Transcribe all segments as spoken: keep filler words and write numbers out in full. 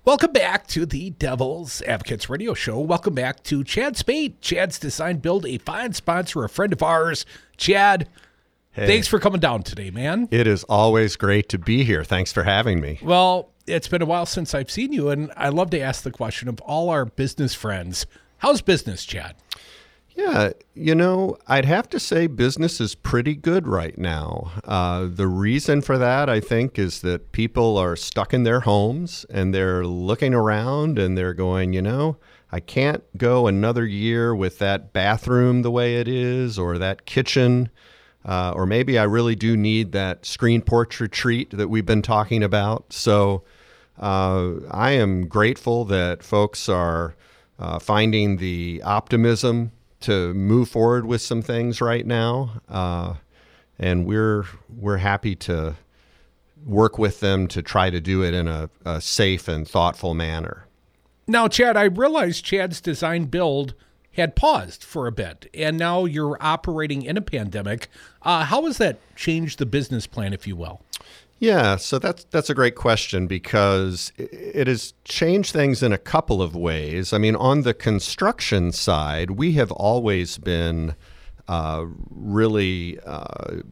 Welcome back to the Devil's Advocates Radio Show. Welcome back to Chad Spade. Chad's Design Build, a fine sponsor, a friend of ours. Chad, hey, thanks for coming down today, man. It is always great to be here. Thanks for having me. Well, it's been a while since I've seen you, and I love to ask the question of all our business friends. How's business, Chad? Yeah, you know, I'd have to say business is pretty good right now. Uh, the reason for that, I think, is that people are stuck in their homes and they're looking around and they're going, you know, I can't go another year with that bathroom the way it is or that kitchen, uh, or maybe I really do need that screen porch retreat that we've been talking about. So uh, I am grateful that folks are uh, finding the optimism to move forward with some things right now, uh, and we're we're happy to work with them to try to do it in a, a safe and thoughtful manner. Now, Chad, I realized Chad's Design Build had paused for a bit, and now you're operating in a pandemic. Uh, how has that changed the business plan, if you will? Yeah, so that's that's a great question because it has changed things in a couple of ways. I mean, on the construction side, we have always been uh, really uh,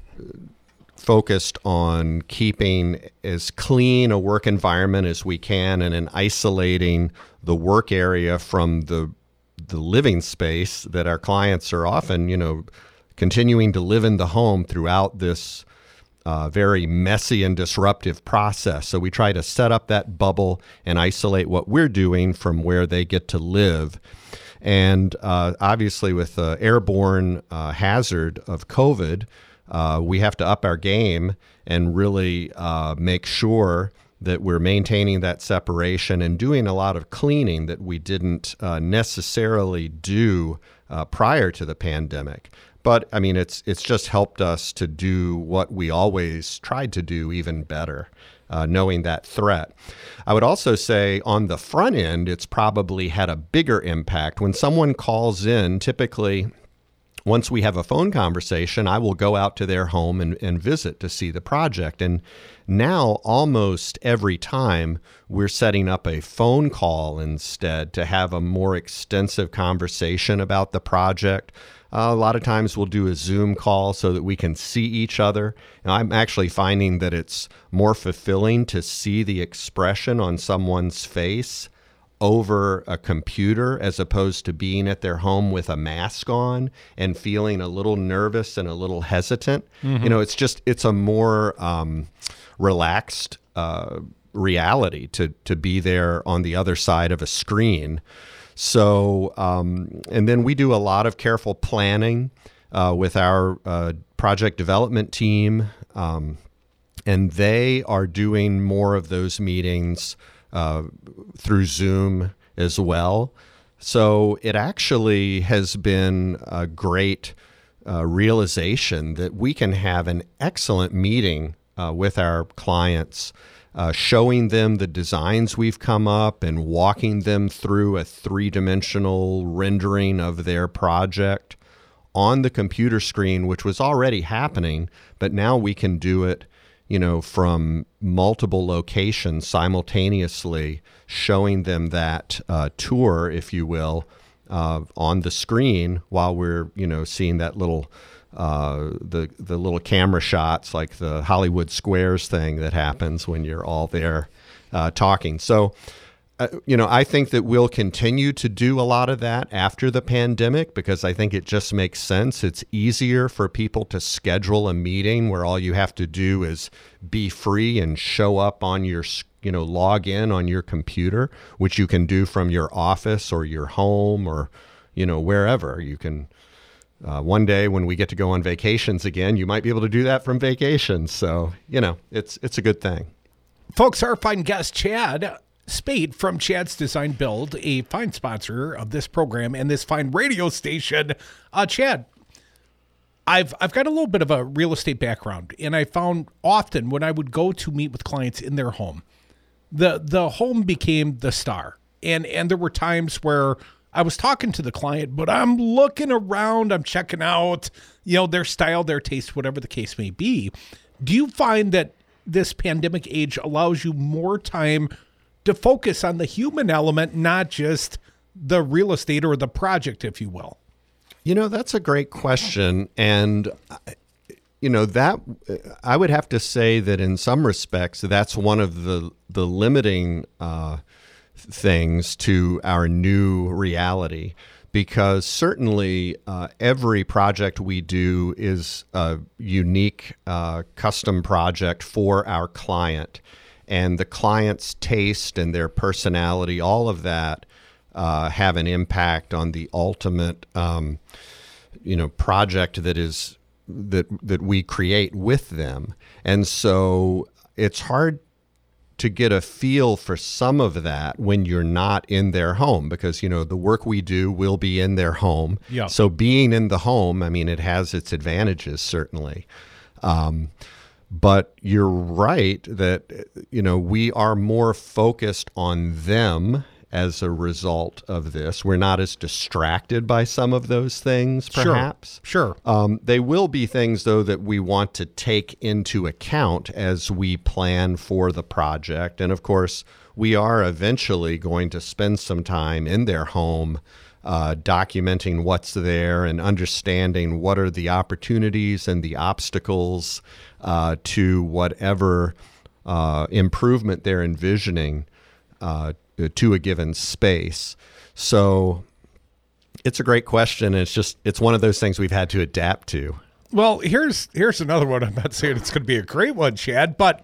focused on keeping as clean a work environment as we can and in isolating the work area from the the living space that our clients are often, you know, continuing to live in the home throughout this Uh, very messy and disruptive process. So we try to set up that bubble and isolate what we're doing from where they get to live. And uh, obviously with the airborne uh, hazard of COVID, uh, we have to up our game and really uh, make sure that we're maintaining that separation and doing a lot of cleaning that we didn't uh, necessarily do uh, prior to the pandemic. But, I mean, it's it's just helped us to do what we always tried to do even better, uh, knowing that threat. I would also say on the front end, it's probably had a bigger impact. When someone calls in, typically, once we have a phone conversation, I will go out to their home and, and visit to see the project. And now almost every time we're setting up a phone call instead to have a more extensive conversation about the project. Uh, a lot of times we'll do a Zoom call so that we can see each other. And I'm actually finding that it's more fulfilling to see the expression on someone's face over a computer as opposed to being at their home with a mask on and feeling a little nervous and a little hesitant. Mm-hmm. You know, it's just, it's a more um, relaxed uh, reality to to be there on the other side of a screen. So, um, and then we do a lot of careful planning uh, with our uh, project development team, um, and they are doing more of those meetings uh, through Zoom as well. So it actually has been a great uh, realization that we can have an excellent meeting uh, with our clients, Uh, showing them the designs we've come up and walking them through a three-dimensional rendering of their project on the computer screen, which was already happening, but now we can do it, you know, from multiple locations simultaneously, showing them that uh, tour, if you will, uh, on the screen while we're, you know, seeing that little Uh, the the little camera shots, like the Hollywood Squares thing that happens when you're all there uh, talking. So, uh, you know, I think that we'll continue to do a lot of that after the pandemic because I think it just makes sense. It's easier for people to schedule a meeting where all you have to do is be free and show up on your, you know, log in on your computer, which you can do from your office or your home or, you know, wherever you can. Uh, one day when we get to go on vacations again, you might be able to do that from vacation. So, you know, it's it's a good thing. Folks, our fine guest, Chad Spade from Chad's Design Build, a fine sponsor of this program and this fine radio station. Uh, Chad, I've I've got a little bit of a real estate background, and I found often when I would go to meet with clients in their home, the the home became the star. And and there were times where I was talking to the client, but I'm looking around, I'm checking out, you know, their style, their taste, whatever the case may be. Do you find that this pandemic age allows you more time to focus on the human element, not just the real estate or the project, if you will? You know, that's a great question. And, you know, that I would have to say that in some respects, that's one of the, the limiting uh, things to our new reality. Because certainly uh, every project we do is a unique uh, custom project for our client. And the client's taste and their personality, all of that uh, have an impact on the ultimate um, you know, project that is that that we create with them. And so it's hard to get a feel for some of that when you're not in their home, because, you know, the work we do will be in their home. Yeah. So being in the home, I mean, it has its advantages, certainly. Um, but you're right that, you know, we are more focused on them as a result of this. We're not as distracted by some of those things, perhaps. Sure. Sure. Um, they will be things, though, that we want to take into account as we plan for the project. And of course, we are eventually going to spend some time in their home uh, documenting what's there and understanding what are the opportunities and the obstacles uh, to whatever uh, improvement they're envisioning uh, to a given space. So it's a great question. And it's just, it's one of those things we've had to adapt to. Well, here's here's another one. I'm not saying it's going to be a great one, Chad, but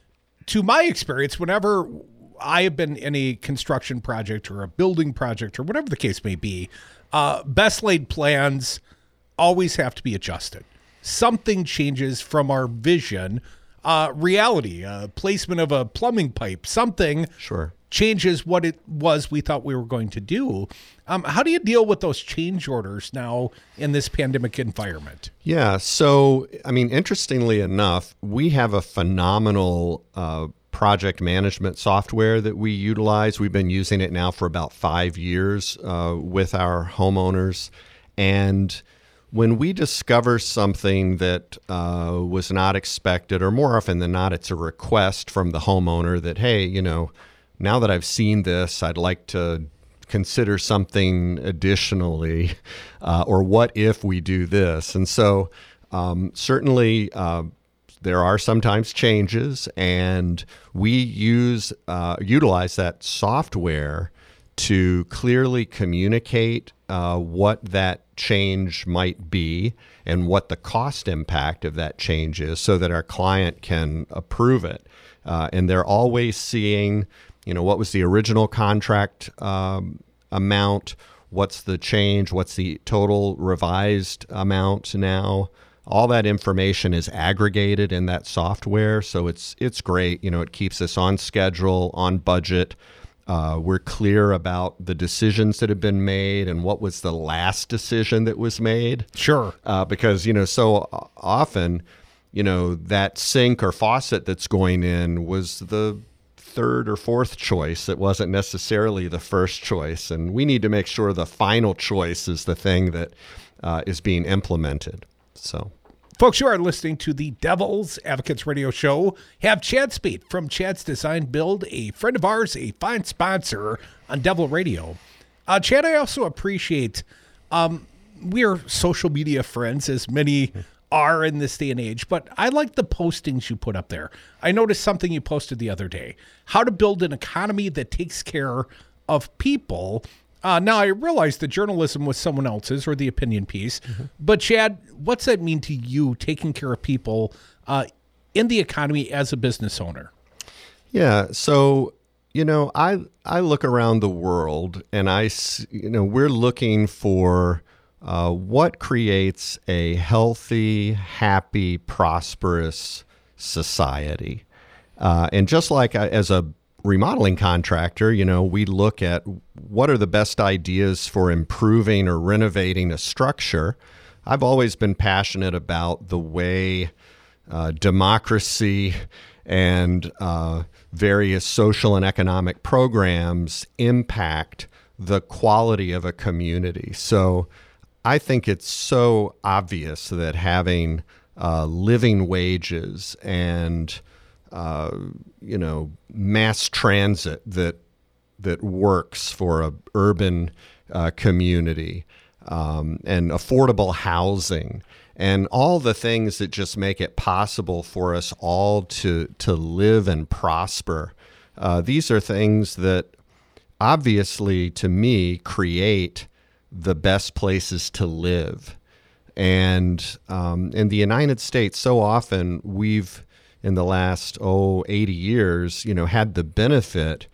to my experience, whenever I have been in a construction project or a building project or whatever the case may be, uh, best laid plans always have to be adjusted. Something changes from our vision, uh, reality, uh, placement of a plumbing pipe, something Sure. changes what it was we thought we were going to do. Um, how do you deal with those change orders now in this pandemic environment? Yeah. So, I mean, interestingly enough, we have a phenomenal uh, project management software that we utilize. We've been using it now for about five years uh, with our homeowners. And when we discover something that uh, was not expected, or more often than not, it's a request from the homeowner that, hey, you know, now that I've seen this, I'd like to consider something additionally, uh, or what if we do this? And so um, certainly uh, there are sometimes changes, and we use uh, utilize that software to clearly communicate uh, what that change might be and what the cost impact of that change is, so that our client can approve it. Uh, and they're always seeing, you know, what was the original contract um, amount? What's the change? What's the total revised amount now? All that information is aggregated in that software, so it's it's great. You know, it keeps us on schedule, on budget. Uh, we're clear about the decisions that have been made and what was the last decision that was made. Sure. Uh, because, you know, so often, you know, that sink or faucet that's going in was the third or fourth choice. It wasn't necessarily the first choice. And we need to make sure the final choice is the thing that uh, is being implemented. So, folks, you are listening to the Devil's Advocates Radio Show. Have Chad Speed from Chad's Design Build, a friend of ours, a fine sponsor on Devil Radio. Uh, Chad, I also appreciate, um, we're social media friends, as many are in this day and age, but I like the postings you put up there. I noticed something you posted the other day, how to build an economy that takes care of people. Uh, now, I realize the journalism was someone else's, or the opinion piece, mm-hmm. but Chad, what's that mean to you, taking care of people uh, in the economy as a business owner? Yeah, so, you know, I I look around the world, and I, you know, we're looking for Uh, what creates a healthy, happy, prosperous society. Uh, and just like I, as a remodeling contractor, you know, we look at what are the best ideas for improving or renovating a structure. I've always been passionate about the way uh, democracy and uh, various social and economic programs impact the quality of a community. So I think it's so obvious that having uh, living wages and uh, you know, mass transit that that works for a urban uh, community, um, and affordable housing, and all the things that just make it possible for us all to to live and prosper. Uh, these are things that obviously, to me, create the best places to live. And um, in the United States, so often we've, in the last, oh, eighty years, you know, had the benefit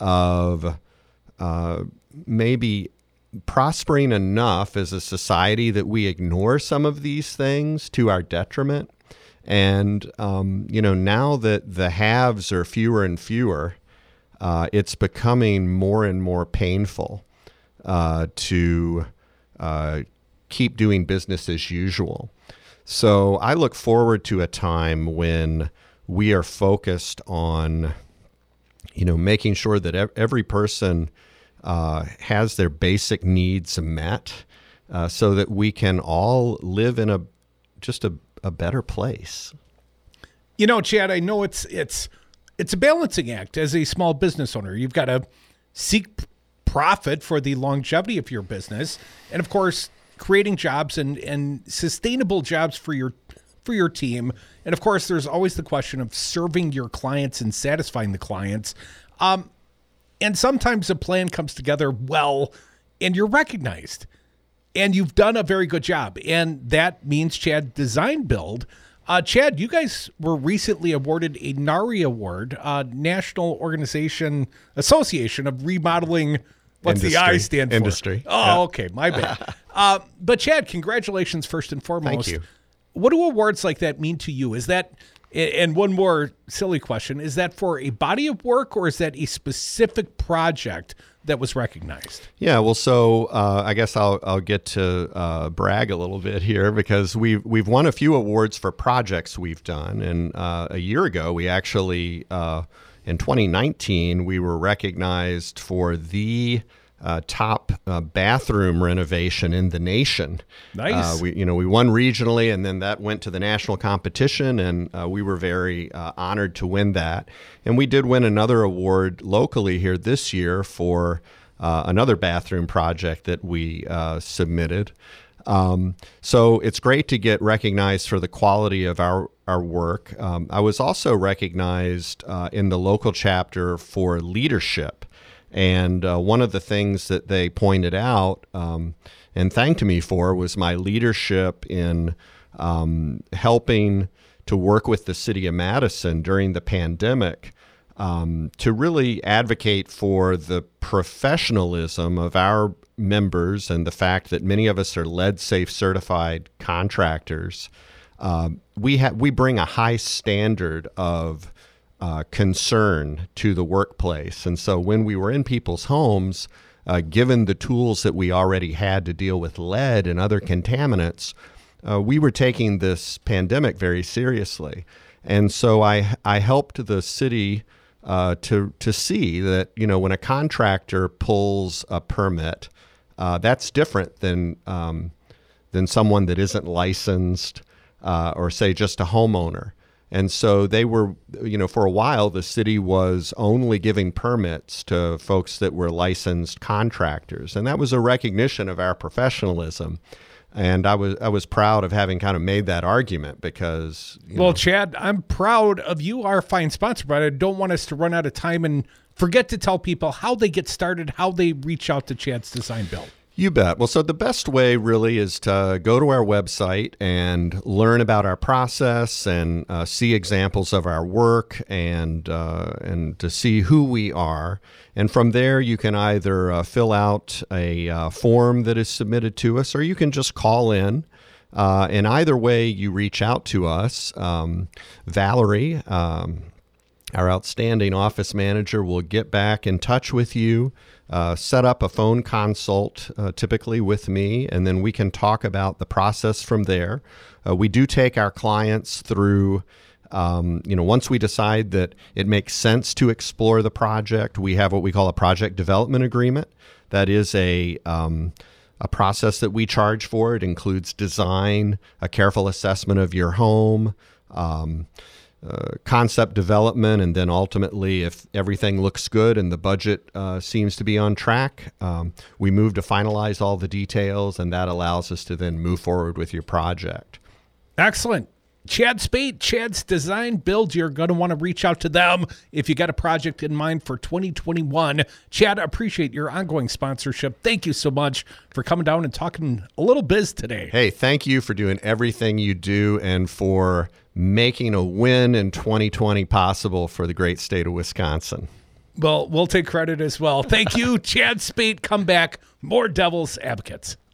of uh, maybe prospering enough as a society that we ignore some of these things to our detriment. And, um, you know, now that the haves are fewer and fewer, uh, it's becoming more and more painful uh, to uh, keep doing business as usual. So I look forward to a time when we are focused on, you know, making sure that ev- every person uh, has their basic needs met, uh, so that we can all live in a just a, a better place. You know, Chad, I know it's it's it's a balancing act as a small business owner. You've got to seek profit for the longevity of your business, and of course, creating jobs and, and sustainable jobs for your for your team. And of course, there's always the question of serving your clients and satisfying the clients. Um, and sometimes a plan comes together well, and you're recognized, and you've done a very good job. And that means Chad Design Build. Uh, Chad, you guys were recently awarded a NARI Award, uh, National Organization Association of Remodeling. What's Industry. the I stand for? Industry. Oh, Yeah. okay. My bad. uh, but Chad, congratulations first and foremost. Thank you. What do awards like that mean to you? Is that, and one more silly question, is that for a body of work or is that a specific project that was recognized? Yeah, well, so uh, I guess I'll I'll get to uh, brag a little bit here, because we've we've won a few awards for projects we've done, and uh, a year ago we actually uh, in twenty nineteen we were recognized for the uh, top uh, bathroom renovation in the nation. Nice. Uh, we you know we won regionally, and then that went to the national competition, and uh, we were very uh, honored to win that. And we did win another award locally here this year for uh, another bathroom project that we uh, submitted. Um, so it's great to get recognized for the quality of our, our work. Um, I was also recognized uh, in the local chapter for leadership. And uh, one of the things that they pointed out um, and thanked me for was my leadership in um, helping to work with the city of Madison during the pandemic um, to really advocate for the professionalism of our members and the fact that many of us are lead safe certified contractors. Um, we have we bring a high standard of uh, concern to the workplace, and so when we were in people's homes, uh, given the tools that we already had to deal with lead and other contaminants, uh, we were taking this pandemic very seriously, and so I I helped the city uh, to to see that, you know, when a contractor pulls a permit, uh, that's different than um, than someone that isn't licensed uh, or say just a homeowner. And so they were, you know, for a while, the city was only giving permits to folks that were licensed contractors. And that was a recognition of our professionalism. And I was I was proud of having kind of made that argument because, you Well, know, Chad, I'm proud of you, our fine sponsor, but I don't want us to run out of time and forget to tell people how they get started, how they reach out to Chad's Design Build. You bet. Well, so the best way really is to go to our website and learn about our process and uh, see examples of our work and uh, and to see who we are. And from there, you can either uh, fill out a uh, form that is submitted to us, or you can just call in. Uh, and either way, you reach out to us. Um, Valerie, um, our outstanding office manager, will get back in touch with you. Uh, set up a phone consult, uh, typically with me, and then we can talk about the process from there. Uh, we do take our clients through, um, you know, once we decide that it makes sense to explore the project, we have what we call a project development agreement. That is a um, a process that we charge for. It includes design, a careful assessment of your home, um, uh, concept development, and then ultimately, if everything looks good and the budget uh, seems to be on track, um, we move to finalize all the details, and that allows us to then move forward with your project. Excellent. Chad Spate, Chad's Design Build. You're going to want to reach out to them if you got a project in mind for twenty twenty-one. Chad, appreciate your ongoing sponsorship. Thank you so much for coming down and talking a little biz today. Hey, thank you for doing everything you do and for making a win in twenty twenty possible for the great state of Wisconsin. Well, we'll take credit as well. Thank you, Chad Spate. Come back. More Devil's Advocates.